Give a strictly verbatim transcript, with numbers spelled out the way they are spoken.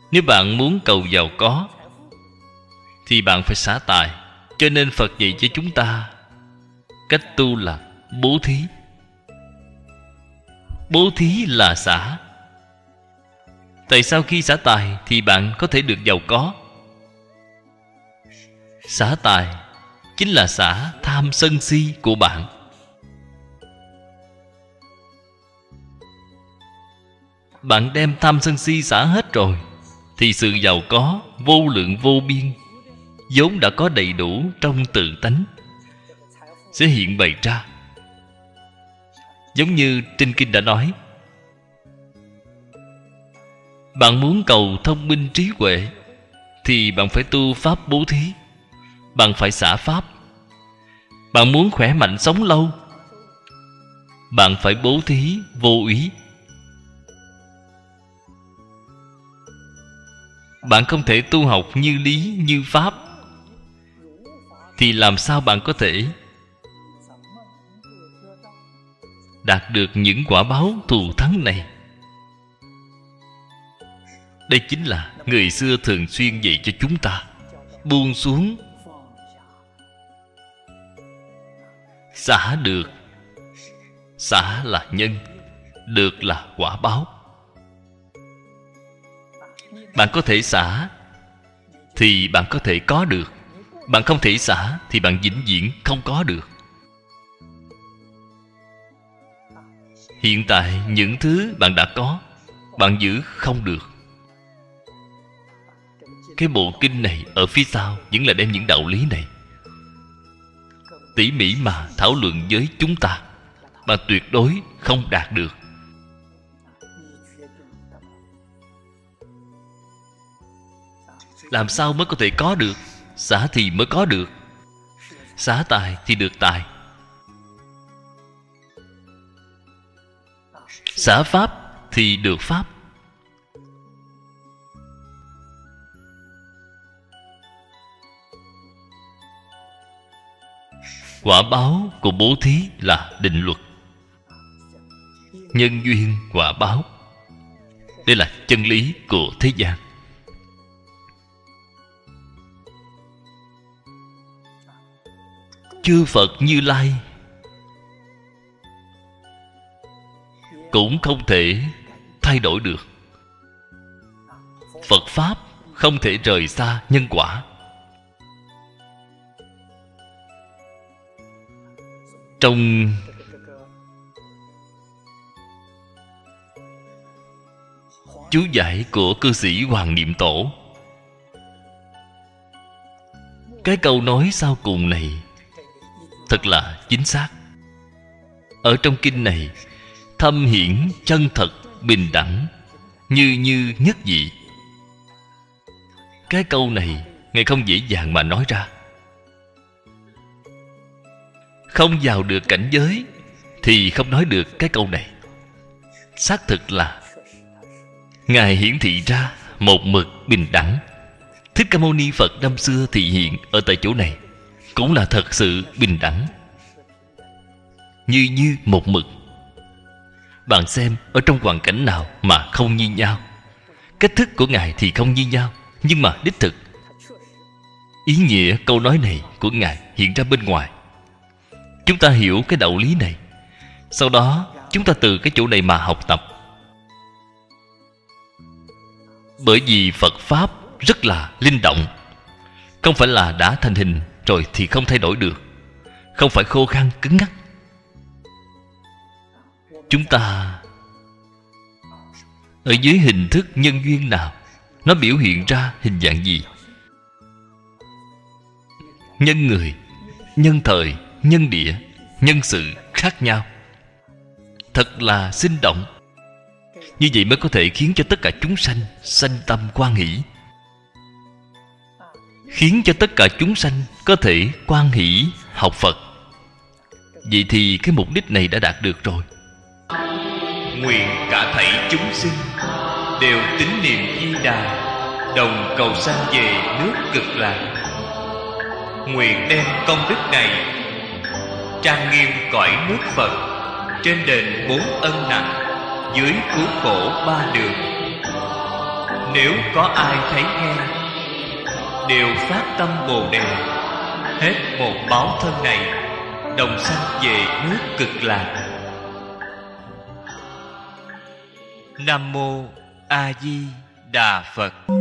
Nếu bạn muốn cầu giàu có thì bạn phải xả tài. Cho nên Phật dạy cho chúng ta cách tu là bố thí. Bố thí là xả. Tại sao khi xả tài thì bạn có thể được giàu có? Xả tài chính là xả tham sân si của bạn. Bạn đem tham sân si xả hết rồi thì sự giàu có vô lượng vô biên vốn đã có đầy đủ trong tự tánh sẽ hiện bày ra. Giống như trên kinh đã nói, bạn muốn cầu thông minh trí huệ thì bạn phải tu pháp bố thí. Bạn phải xả pháp. Bạn muốn khỏe mạnh sống lâu, bạn phải bố thí vô úy. Bạn không thể tu học như lý như pháp thì làm sao bạn có thể đạt được những quả báo thù thắng này? Đây chính là người xưa thường xuyên dạy cho chúng ta buông xuống. Xả được. Xả là nhân, được là quả báo. Bạn có thể xả thì bạn có thể có được. Bạn không thể xả thì bạn vĩnh viễn không có được. Hiện tại những thứ bạn đã có, bạn giữ không được. Cái bộ kinh này ở phía sau vẫn là đem những đạo lý này tỉ mỉ mà thảo luận với chúng ta. Bạn tuyệt đối không đạt được. Làm sao mới có thể có được? Xả thì mới có được. Xả tài thì được tài. Xả pháp thì được pháp. Quả báo của bố thí là định luật. Nhân duyên quả báo, đây là chân lý của thế gian. Chư Phật Như Lai cũng không thể thay đổi được. Phật Pháp không thể rời xa nhân quả. Trong chú giải của cư sĩ Hoàng Niệm Tổ, cái câu nói sau cùng này thật là chính xác. Ở trong kinh này, thâm hiển chân thật bình đẳng, như như nhất vị. Cái câu này Ngài không dễ dàng mà nói ra. Không vào được cảnh giới thì không nói được cái câu này. Xác thực là Ngài hiển thị ra một mực bình đẳng. Thích Ca Mâu Ni Phật năm xưa thị hiện ở tại chỗ này cũng là thật sự bình đẳng, như như một mực. Bạn xem ở trong hoàn cảnh nào mà không như nhau. Cách thức của Ngài thì không như nhau, nhưng mà đích thực ý nghĩa câu nói này của Ngài hiện ra bên ngoài. Chúng ta hiểu cái đạo lý này, sau đó chúng ta từ cái chỗ này mà học tập. Bởi vì Phật Pháp rất là linh động, không phải là đã thành hình rồi thì không thay đổi được, không phải khô khan cứng ngắc. Chúng ta ở dưới hình thức nhân duyên nào, nó biểu hiện ra hình dạng gì? Nhân người, nhân thời, nhân địa, nhân sự khác nhau, thật là sinh động. Như vậy mới có thể khiến cho tất cả chúng sanh sanh tâm hoan hỷ, khiến cho tất cả chúng sanh có thể hoan hỷ học Phật. Vậy thì cái mục đích này đã đạt được rồi. Nguyện cả thảy chúng sinh đều tín niệm Di Đà, đồng cầu sanh về nước Cực Lạc. Nguyện đem công đức này trang nghiêm cõi nước Phật, trên đền bốn ân nặng, dưới cứu khổ ba đường. Nếu có ai thấy nghe, đều phát tâm Bồ Đề, hết một báo thân này, đồng sanh về nước Cực Lạc. Nam mô A Di Đà Phật.